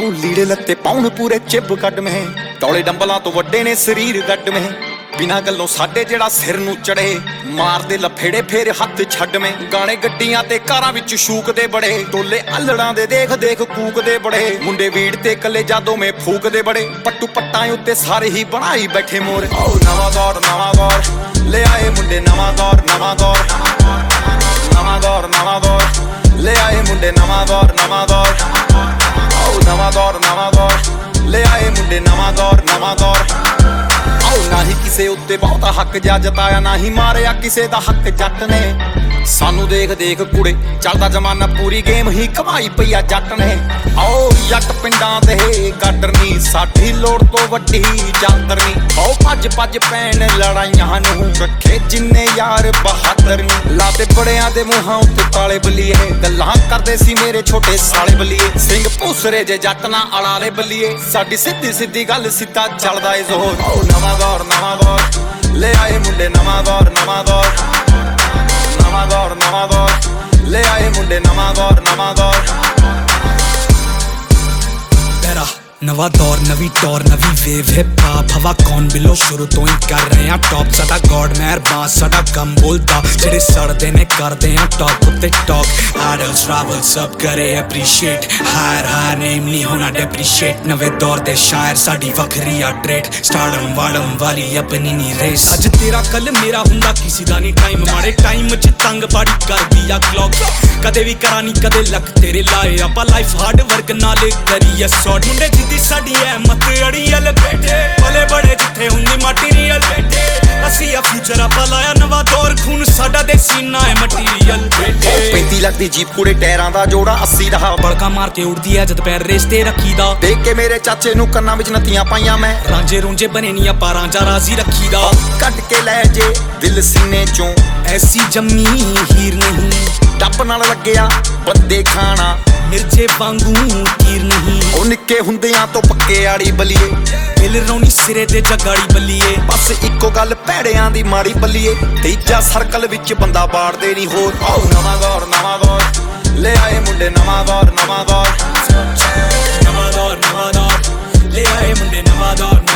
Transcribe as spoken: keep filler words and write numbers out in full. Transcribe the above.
ਨੂੰ ਲੀੜੇ ਲੱਤੇ ਪਾਉਣ ਪੂਰੇ ਚਿੱਬ ਕੱਢ ਮੇ ਟੌਲੇ ਡੰਬਲਾਂ ਤੋਂ ਵੱਡੇ ਨੇ ਸਰੀਰ ਗੱਡ ਮੇ ਬਿਨਾਂ ਗੱਲੋਂ ਸਾਡੇ ਜਿਹੜਾ ਸਿਰ ਨੂੰ ਚੜੇ ਮਾਰਦੇ ਲਫੇੜੇ ਫੇਰ ਹੱਥ ਛੱਡ ਮੇ ਗਾਣੇ ਗੱਡੀਆਂ ਤੇ ਕਾਰਾਂ ਵਿੱਚ ਸ਼ੂਕਦੇ ਬੜੇ ਟੋਲੇ ਅਲੜਾਂ ਦੇ ਦੇਖ ਦੇਖ ਕੂਕਦੇ ਬੜੇ ਮੁੰਡੇ ਵੀੜ ਤੇ ਕੱਲੇ ਜਾਦੋਂ ਮੇ ਫੂਕਦੇ ਬੜੇ ਪੱਟੂ ਪੱਟਾਂ ਉੱਤੇ ਸਾਰੇ ਹੀ ਬਣਾਈ ਬੈਠੇ ਮੋਰ ਓ ਨਵਾਂ ਦੌਰ ਨਵਾਂ ਦੌਰ ਲੈ ਆਏ ਮੁੰਡੇ ਨਵਾਂ ਦੌਰ ਨਵਾਂ ਦੌਰ ਨਵਾਂ ਦੌਰ ਨਵਾਂ ਦੌਰ ਲੈ ਆਏ ਮੁੰਡੇ ਨਵਾਂ ਦੌਰ ਨਵਾਂ ਦੌਰ ਓ ਨਵਾਂ ਦੌਰ ਨਵਾਂ ਦੌਰ ਲੈ ਆਏ ਮੁੰਡੇ ਨਵਾਂ ਦੌਰ ਨਵਾਂ ਦੌਰ ਨਾ ਹੀ ਕਿਸੇ ਉੱਤੇ ਬਹੁਤਾ ਹੱਕ ਜਾ ਜਤਾਇਆ ਨਾ ਹੀ ਮਾਰਿਆ ਕਿਸੇ ਦਾ ਹੱਕ ਜੱਟ ਨੇ ਸਾਨੂੰ ਦੇਖ ਦੇਖ ਕੁੜੇ ਚੱਲਦਾ ਜ਼ਮਾਨਾ ਪੂਰੀ ਗੇਮ ਹੀ ਕਮਾਈ ਪਈਆ ਜੱਟ ਨੇ ਆਓ ਜੱਟ ਪਿੰਡਾਂ ਦੇ ਗਾਡਰਨੀ ਸਾਡੀ ਲੋੜ ਤੋਂ ਵੱਡੀ ਜਾਂਦਰਨੀ ਆਓ ਭੱਜ ਭੱਜ ਪੈਣ ਲੜਾਈਆਂ ਨੂੰ ਰੱਖੇ ਜਿੰਨੇ ਯਾਰ ਬਹਾਦਰ ਨੀ ਲਾਤੇ ਬੜਿਆਂ ਦੇ ਮੂੰਹਾਂ ਉੱਤੇ ਤਾਲੇ ਬੱਲੀਏ ਗੱਲਾਂ ਕਰਦੇ ਸੀ ਮੇਰੇ ਛੋਟੇ ਸਾਲੇ ਬੱਲੀਏ ਸਿੰਘ ਭੂਸਰੇ ਜੇ ਜੱਟ ਨਾ ਅਲਾਲੇ ਬੱਲੀਏ ਸਾਡੀ ਸਿੱਧੀ ਸਿੱਧੀ ਗੱਲ ਸਿੱਧਾ ਚੱਲਦਾ ਏ ਜ਼ੋਰ ਆਓ ਨਵਾਂ ਦੌਰ ਨਵਾਂ ਦੌਰ ਲੈ ਆਏ ਮੁੰਡੇ ਨਵਾਂ ਦੌਰ ਨਵਾਂ ਦੌਰ ਨਵਾਂ ਦੌਰ ਨਵਾਂ ਦੌਰ ਲੈ ਆਏ ਮੁੰਡੇ ਨਵਾਂ ਦੌਰ ਨਵਾਂ ਦੌਰ तेरा नवा दौर नवी टौर नवी वेव हिप हॉप हवा कौन बिलो शुरू तो ही कर रहे हैं टॉप साडा गॉड मेहरबान साडा कम बोलता जेड़े सड़दे ने करदे हैं टॉप उत्ते टॉक आडल्स ट्रैवल सब करे अप्रीशिएट हायर हायर नेम नहीं होना डेप्रीशिएट नवे दौर दे शायर साडी वखरी आ ट्रेड स्टारडम वाडम वाली अपनी नी रेस अज तेरा कल मेरा हुंदा किसी दा नहीं टाइम माड़े टाइम च तंग बाड़ी कर दिया क्लॉक कदे भी करानी कदे लक तेरे लाए आपा लाइफ हार्ड वर्क नाले करिए सॉर्ट मुंडे जिद्दी साडी है मत अड़ियल बैठे भले बड़े जिथे हुंदी मटीरियल बैठे असी आ फ्यूचर आपा लाया नवा दौर खून साडा देसी ना है मटीरियल बैठे पैंती ਲੱਖ ਦੀ ਜੀਪ ਕੁੜੇ ਟਾਇਰਾਂ ਦਾ ਜੋੜਾ अस्सी ਦਾ बड़का मार के उड़दी है जद पैर रेस ते रखी दा देख के मेरे चाचे ਨੂੰ ਕੰਨਾਂ ਵਿੱਚ ਨੱਤੀਆਂ ਪਾਈਆਂ ਮੈਂ रांझे रूंझे बने नी आपा रांझा राजी रखी दा ਕੱਢ ਕੇ ਲੈ ਜੇ ਦਿਲ ਸੀਨੇ ਚੋਂ ऐसी जम्मी हीर नहीं ਟੱਪ ਨਾਲ ਲੱਗਿਆ ਬੰਦੇ ਖਾਣਾ मिर्जे वांगू तीर नहीं ਉਹ ਨਿੱਕੇ ਹੁੰਦਿਆਂ ਤੋਂ ਪੱਕੇ ਆੜੀ ਬਲੀਏ दिल रोनी सिरे ते जगाड़ी बल्लीए ਬਸ ਇੱਕੋ ਗੱਲ ਭੈੜਿਆਂ ਦੀ ਮਾੜੀ ਬੱਲੀਏ ਤੀਜਾ ਸਰਕਲ ਵਿੱਚ ਬੰਦਾ ਬਾੜਦੇ ਨਹੀਂ ਹੋਰ ਆਓ ਨਵਾਂ ਦੌਰ ਨਵਾਂ ਦੌਰ ਲੈ ਆਏ ਮੁੰਡੇ ਨਵਾਂ ਦੌਰ ਨਵਾਂ ਦੌਰ नवा दौर नवा दौर ले आए मुंडे नवा दौर